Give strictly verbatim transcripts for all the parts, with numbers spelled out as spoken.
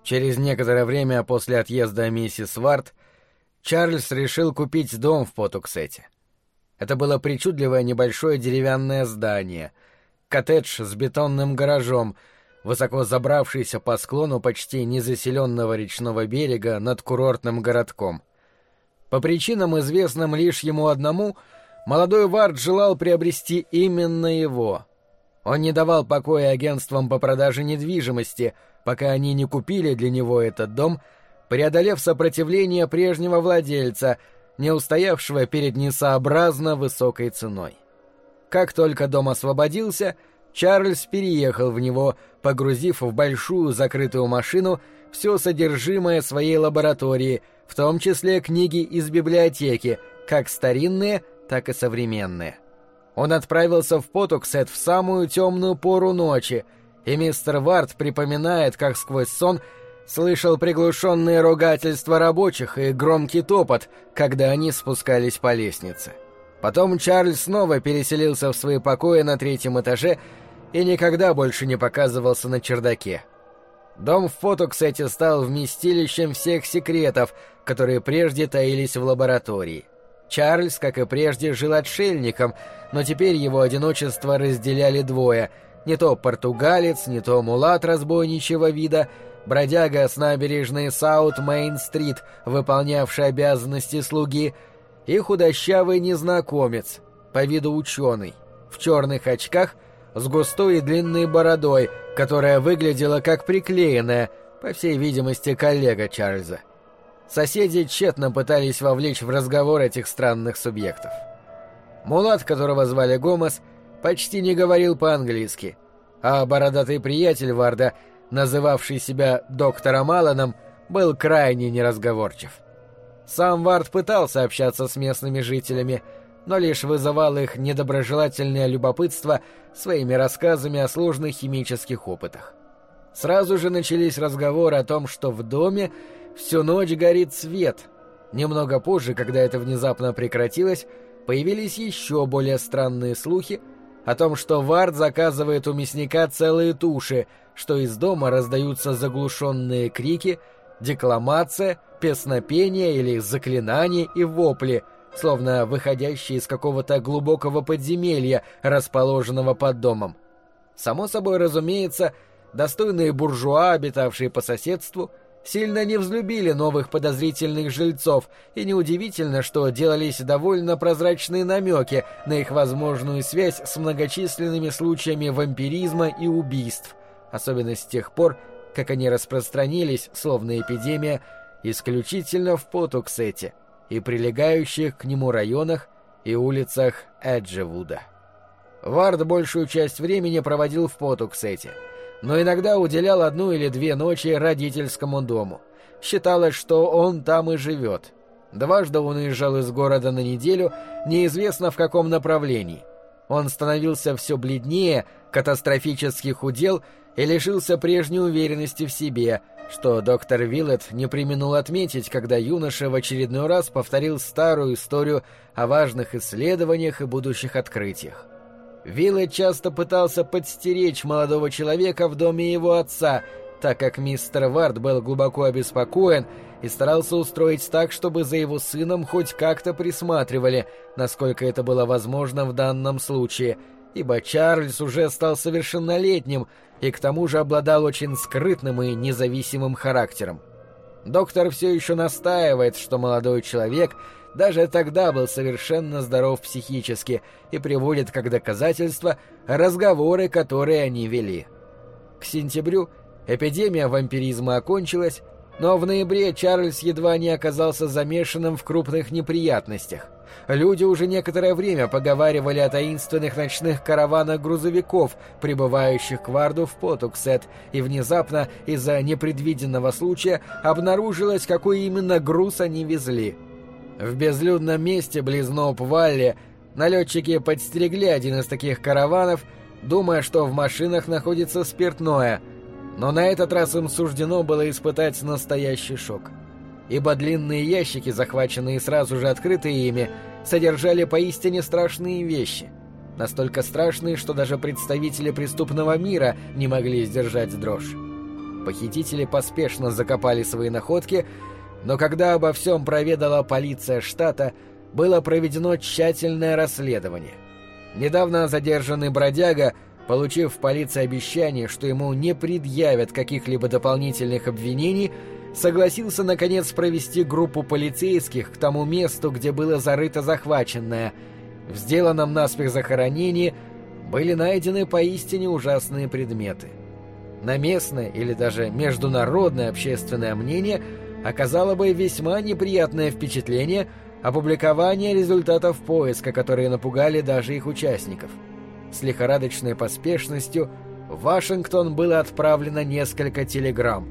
Через некоторое время после отъезда миссис Вард Чарльз решил купить дом в Потуксете. Это было причудливое небольшое деревянное здание, коттедж с бетонным гаражом, высоко забравшийся по склону почти незаселенного речного берега над курортным городком. По причинам, известным лишь ему одному, молодой Вард желал приобрести именно его. Он не давал покоя агентствам по продаже недвижимости, пока они не купили для него этот дом, преодолев сопротивление прежнего владельца, не устоявшего перед несообразно высокой ценой. Как только дом освободился, Чарльз переехал в него, погрузив в большую закрытую машину все содержимое своей лаборатории, в том числе книги из библиотеки, как старинные, так и современные. Он отправился в Потуксет в самую темную пору ночи, и мистер Вард припоминает, как сквозь сон слышал приглушенные ругательства рабочих и громкий топот, когда они спускались по лестнице. Потом Чарльз снова переселился в свои покои на третьем этаже и никогда больше не показывался на чердаке. Дом в Потуксете стал вместилищем всех секретов, которые прежде таились в лаборатории. Чарльз, как и прежде, жил отшельником, но теперь его одиночество разделяли двое — не то португалец, не то мулат разбойничьего вида, бродяга с набережной Саут-Мейн-стрит, выполнявший обязанности слуги, и худощавый незнакомец, по виду ученый, в черных очках, с густой и длинной бородой, которая выглядела как приклеенная, по всей видимости, коллега Чарльза. Соседи тщетно пытались вовлечь в разговор этих странных субъектов. Мулат, которого звали Гомес, почти не говорил по-английски, а бородатый приятель Варда, называвший себя доктором Алланом, был крайне неразговорчив. Сам Вард пытался общаться с местными жителями, но лишь вызывал их недоброжелательное любопытство своими рассказами о сложных химических опытах. Сразу же начались разговоры о том, что в доме всю ночь горит свет. Немного позже, когда это внезапно прекратилось, появились еще более странные слухи о том, что Вард заказывает у мясника целые туши, что из дома раздаются заглушенные крики, декламация, песнопение или заклинания и вопли, словно выходящие из какого-то глубокого подземелья, расположенного под домом. Само собой разумеется, достойные буржуа, обитавшие по соседству, сильно не взлюбили новых подозрительных жильцов, и неудивительно, что делались довольно прозрачные намеки на их возможную связь с многочисленными случаями вампиризма и убийств, особенно с тех пор, как они распространились, словно эпидемия, исключительно в Потуксете и прилегающих к нему районах и улицах Эджевуда. Вард большую часть времени проводил в Потуксете, но иногда уделял одну или две ночи родительскому дому. Считалось, что он там и живет. Дважды он уезжал из города на неделю, неизвестно в каком направлении. Он становился все бледнее, катастрофически худел и лишился прежней уверенности в себе, что доктор Виллет не преминул отметить, когда юноша в очередной раз повторил старую историю о важных исследованиях и будущих открытиях. Виллет часто пытался подстеречь молодого человека в доме его отца, так как мистер Вард был глубоко обеспокоен и старался устроить так, чтобы за его сыном хоть как-то присматривали, насколько это было возможно в данном случае, ибо Чарльз уже стал совершеннолетним и к тому же обладал очень скрытным и независимым характером. Доктор все еще настаивает, что молодой человек даже тогда был совершенно здоров психически и приводит как доказательство разговоры, которые они вели. К сентябрю эпидемия вампиризма окончилась, но в ноябре Чарльз едва не оказался замешанным в крупных неприятностях. Люди уже некоторое время поговаривали о таинственных ночных караванах грузовиков, прибывающих к Варду в Потуксет, и внезапно из-за непредвиденного случая обнаружилось, какой именно груз они везли. В безлюдном месте близ Ноуп-Валли налетчики подстерегли один из таких караванов, думая, что в машинах находится спиртное, но на этот раз им суждено было испытать настоящий шок. Ибо длинные ящики, захваченные и сразу же открытые ими, содержали поистине страшные вещи. Настолько страшные, что даже представители преступного мира не могли сдержать дрожь. Похитители поспешно закопали свои находки, но когда обо всем проведала полиция штата, было проведено тщательное расследование. Недавно задержанный бродяга, получив в полиции обещание, что ему не предъявят каких-либо дополнительных обвинений, согласился, наконец, провести группу полицейских к тому месту, где было зарыто захваченное. В сделанном наспех захоронении были найдены поистине ужасные предметы. На местное или даже международное общественное мнение оказало бы весьма неприятное впечатление опубликование результатов поиска, которые напугали даже их участников. С лихорадочной поспешностью в Вашингтон было отправлено несколько телеграмм.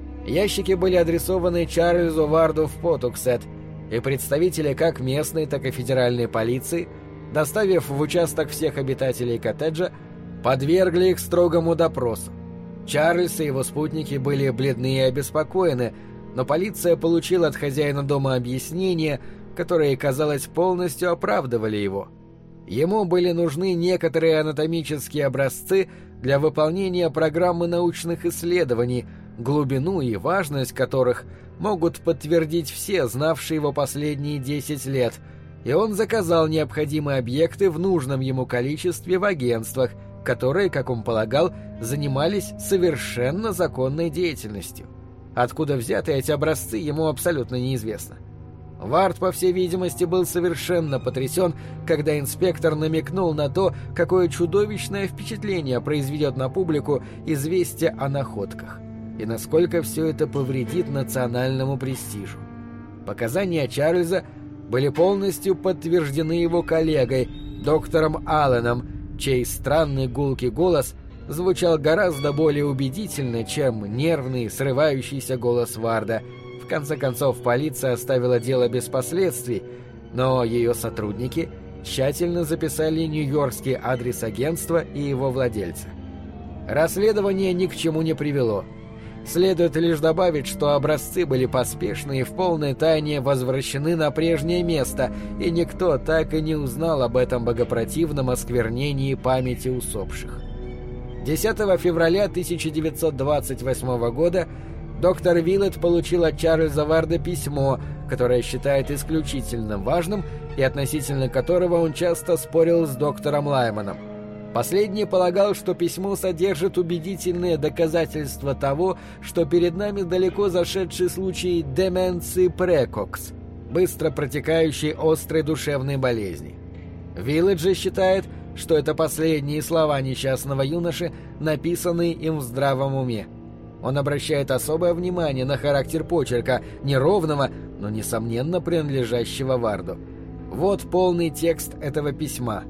Ящики были адресованы Чарльзу Варду в Потуксет, и представители как местной, так и федеральной полиции, доставив в участок всех обитателей коттеджа, подвергли их строгому допросу. Чарльз и его спутники были бледны и обеспокоены, но полиция получила от хозяина дома объяснения, которые, казалось, полностью оправдывали его. Ему были нужны некоторые анатомические образцы для выполнения программы научных исследований, глубину и важность которых могут подтвердить все, знавшие его последние десять лет, и он заказал необходимые объекты в нужном ему количестве в агентствах, которые, как он полагал, занимались совершенно законной деятельностью. Откуда взяты эти образцы, ему абсолютно неизвестно. Вард, по всей видимости, был совершенно потрясен, когда инспектор намекнул на то, какое чудовищное впечатление произведет на публику известие о находках, и насколько все это повредит национальному престижу. Показания Чарльза были полностью подтверждены его коллегой, доктором Алленом, чей странный гулкий голос звучал гораздо более убедительно, чем нервный, срывающийся голос Варда. В конце концов, полиция оставила дело без последствий, но ее сотрудники тщательно записали нью-йоркский адрес агентства и его владельца. Расследование ни к чему не привело. Следует лишь добавить, что образцы были поспешно и в полной тайне возвращены на прежнее место, и никто так и не узнал об этом богопротивном осквернении памяти усопших. десятого февраля тысяча девятьсот двадцать восьмого года доктор Виллет получил от Чарльза Варда письмо, которое считает исключительно важным и относительно которого он часто спорил с доктором Лайманом. Последний полагал, что письмо содержит убедительные доказательства того, что перед нами далеко зашедший случай деменции прекокс, быстро протекающей острой душевной болезни. Виллет же считает, что это последние слова несчастного юноши, написанные им в здравом уме. Он обращает особое внимание на характер почерка, неровного, но, несомненно, принадлежащего Варду. Вот полный текст этого письма.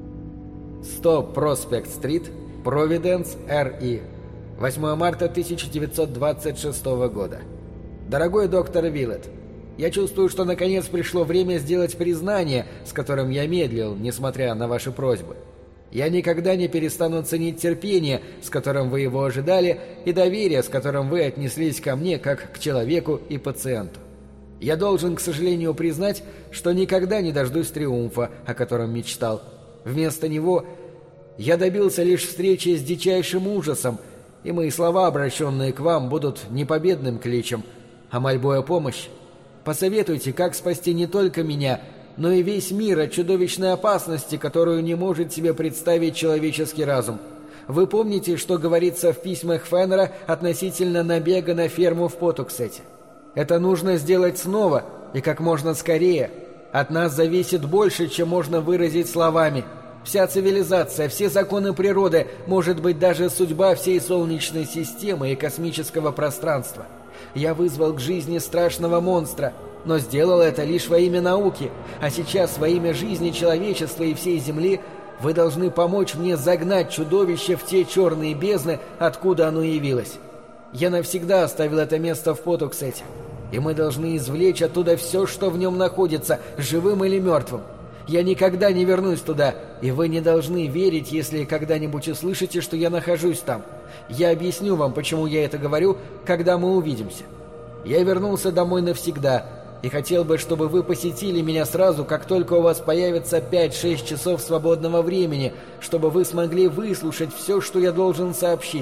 сто Проспект-стрит, Провиденс, Эр И. восьмого марта тысяча девятьсот двадцать шестого года. Дорогой доктор Виллет, я чувствую, что наконец пришло время сделать признание, с которым я медлил, несмотря на ваши просьбы. Я никогда не перестану ценить терпение, с которым вы его ожидали, и доверие, с которым вы отнеслись ко мне, как к человеку и пациенту. Я должен, к сожалению, признать, что никогда не дождусь триумфа, о котором мечтал. Вместо него я добился лишь встречи с дичайшим ужасом, и мои слова, обращенные к вам, будут не победным кличем, а мольбой о помощи. Посоветуйте, как спасти не только меня, но и весь мир от чудовищной опасности, которую не может себе представить человеческий разум. Вы помните, что говорится в письмах Феннера относительно набега на ферму в Потуксете? Это нужно сделать снова и как можно скорее. От нас зависит больше, чем можно выразить словами. Вся цивилизация, все законы природы, может быть, даже судьба всей Солнечной системы и космического пространства. Я вызвал к жизни страшного монстра, но сделал это лишь во имя науки, а сейчас во имя жизни человечества и всей Земли вы должны помочь мне загнать чудовище в те черные бездны, откуда оно явилось. Я навсегда оставил это место в Потуксете, и мы должны извлечь оттуда все, что в нем находится, живым или мертвым. Я никогда не вернусь туда, и вы не должны верить, если когда-нибудь услышите, что я нахожусь там. Я объясню вам, почему я это говорю, когда мы увидимся. Я вернулся домой навсегда, и хотел бы, чтобы вы посетили меня сразу, как только у вас появится пять-шесть часов свободного времени, чтобы вы смогли выслушать все, что я должен сообщить,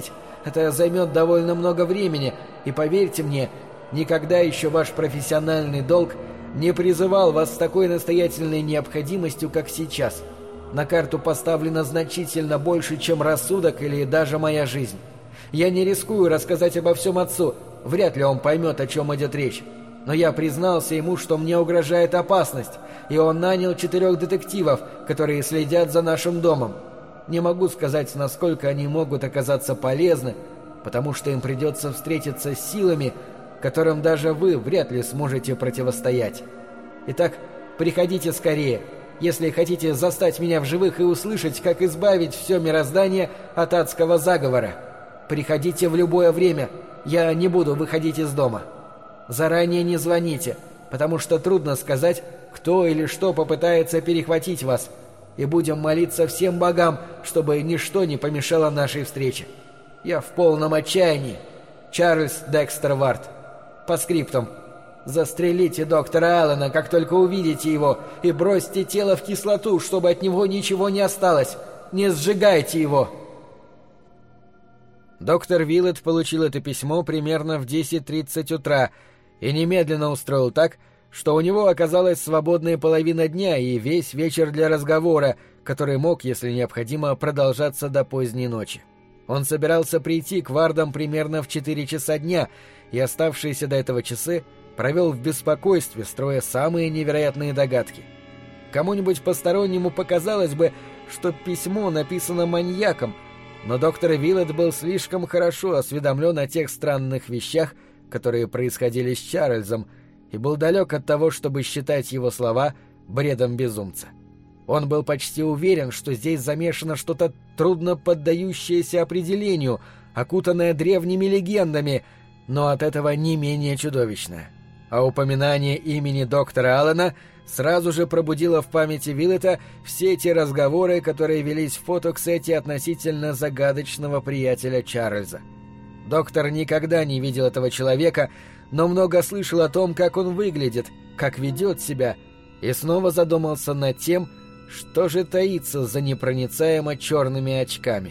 Это займет довольно много времени, и поверьте мне, никогда еще ваш профессиональный долг не призывал вас с такой настоятельной необходимостью, как сейчас. На карту поставлено значительно больше, чем рассудок или даже моя жизнь. Я не рискую рассказать обо всем отцу, вряд ли он поймет, о чем идет речь. Но я признался ему, что мне угрожает опасность, и он нанял четырех детективов, которые следят за нашим домом. Не могу сказать, насколько они могут оказаться полезны, потому что им придется встретиться с силами, которым даже вы вряд ли сможете противостоять. Итак, приходите скорее, если хотите застать меня в живых и услышать, как избавить все мироздание от адского заговора. Приходите в любое время, я не буду выходить из дома. Заранее не звоните, потому что трудно сказать, кто или что попытается перехватить вас, и будем молиться всем богам, чтобы ничто не помешало нашей встрече. Я в полном отчаянии. Чарльз Декстер Вард. По скриптум. Застрелите доктора Аллена, как только увидите его, и бросьте тело в кислоту, чтобы от него ничего не осталось. Не сжигайте его. Доктор Виллет получил это письмо примерно в десять тридцать утра и немедленно устроил так, что у него оказалась свободная половина дня и весь вечер для разговора, который мог, если необходимо, продолжаться до поздней ночи. Он собирался прийти к Вардам примерно в четыре часа дня, и оставшиеся до этого часы провел в беспокойстве, строя самые невероятные догадки. Кому-нибудь постороннему показалось бы, что письмо написано маньяком, но доктор Виллет был слишком хорошо осведомлен о тех странных вещах, которые происходили с Чарльзом, и был далек от того, чтобы считать его слова бредом безумца. Он был почти уверен, что здесь замешано что-то трудно поддающееся определению, окутанное древними легендами, но от этого не менее чудовищное. А упоминание имени доктора Аллена сразу же пробудило в памяти Виллета все те разговоры, которые велись в фотоксете относительно загадочного приятеля Чарльза. Доктор никогда не видел этого человека, но много слышал о том, как он выглядит, как ведет себя, и снова задумался над тем, что же таится за непроницаемо черными очками.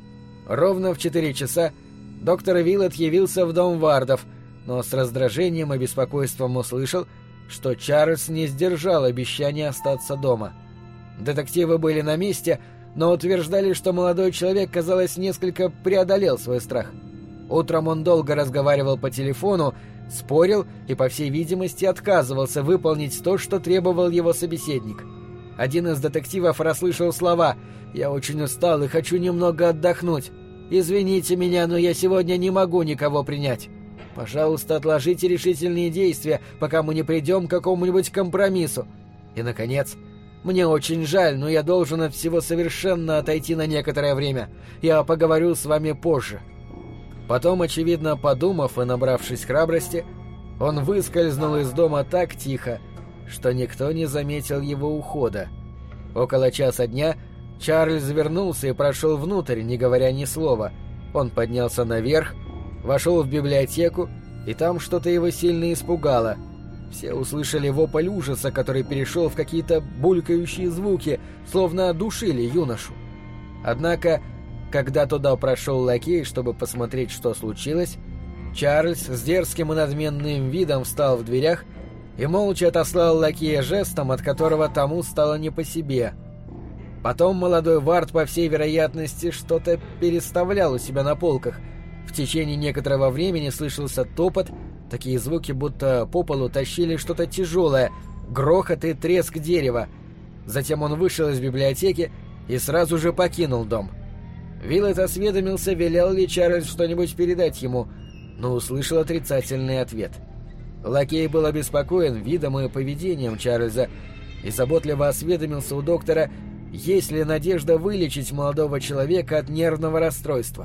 Ровно в четыре часа доктор Виллет явился в дом Вардов, но с раздражением и беспокойством услышал, что Чарльз не сдержал обещания остаться дома. Детективы были на месте, но утверждали, что молодой человек, казалось, несколько преодолел свой страх. Утром он долго разговаривал по телефону, спорил и, по всей видимости, отказывался выполнить то, что требовал его собеседник. Один из детективов расслышал слова «Я очень устал и хочу немного отдохнуть. Извините меня, но я сегодня не могу никого принять. Пожалуйста, отложите решительные действия, пока мы не придем к какому-нибудь компромиссу. И, наконец, мне очень жаль, но я должен от всего совершенно отойти на некоторое время. Я поговорю с вами позже». Потом, очевидно, подумав и набравшись храбрости, он выскользнул из дома так тихо, что никто не заметил его ухода. Около часа дня Чарльз вернулся и прошел внутрь, не говоря ни слова. Он поднялся наверх, вошел в библиотеку, и там что-то его сильно испугало. Все услышали вопль ужаса, который перешел в какие-то булькающие звуки, словно одушили юношу. Однако, когда туда прошел лакей, чтобы посмотреть, что случилось, Чарльз с дерзким и надменным видом встал в дверях и молча отослал лакея жестом, от которого тому стало не по себе. Потом молодой Вард, по всей вероятности, что-то переставлял у себя на полках. В течение некоторого времени слышался топот, такие звуки, будто по полу тащили что-то тяжелое, грохот и треск дерева. Затем он вышел из библиотеки и сразу же покинул дом. Виллет осведомился, велел ли Чарльз что-нибудь передать ему, но услышал отрицательный ответ. Лакей был обеспокоен видом и поведением Чарльза и заботливо осведомился у доктора, есть ли надежда вылечить молодого человека от нервного расстройства.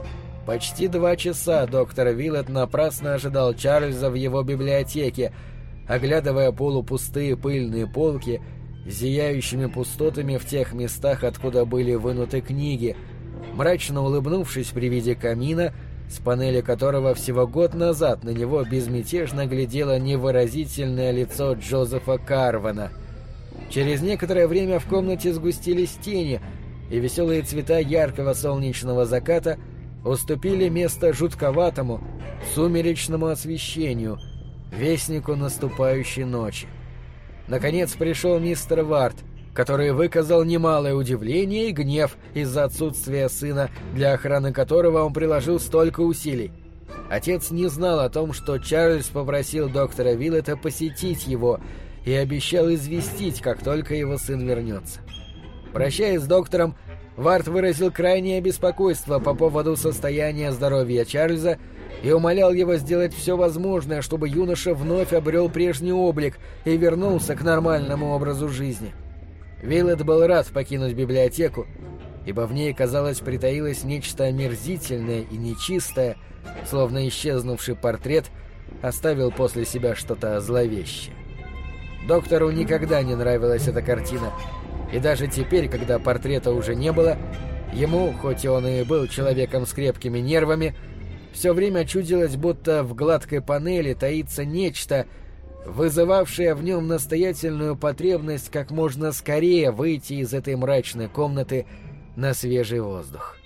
Почти два часа доктор Виллет напрасно ожидал Чарльза в его библиотеке, оглядывая полупустые пыльные полки, зияющими пустотами в тех местах, откуда были вынуты книги, мрачно улыбнувшись при виде камина, с панели которого всего год назад на него безмятежно глядело невыразительное лицо Джозефа Карвана. Через некоторое время в комнате сгустились тени, и веселые цвета яркого солнечного заката уступили место жутковатому, сумеречному освещению, вестнику наступающей ночи. Наконец пришел мистер Вард, который выказал немалое удивление и гнев из-за отсутствия сына, для охраны которого он приложил столько усилий. Отец не знал о том, что Чарльз попросил доктора Виллета посетить его и обещал известить, как только его сын вернется. Прощаясь с доктором, Вард выразил крайнее беспокойство по поводу состояния здоровья Чарльза и умолял его сделать все возможное, чтобы юноша вновь обрел прежний облик и вернулся к нормальному образу жизни. Виллет был рад покинуть библиотеку, ибо в ней, казалось, притаилось нечто омерзительное и нечистое, словно исчезнувший портрет оставил после себя что-то зловещее. Доктору никогда не нравилась эта картина, и даже теперь, когда портрета уже не было, ему, хоть он и был человеком с крепкими нервами, все время чудилось, будто в гладкой панели таится нечто, вызывавшее в нем настоятельную потребность как можно скорее выйти из этой мрачной комнаты на свежий воздух.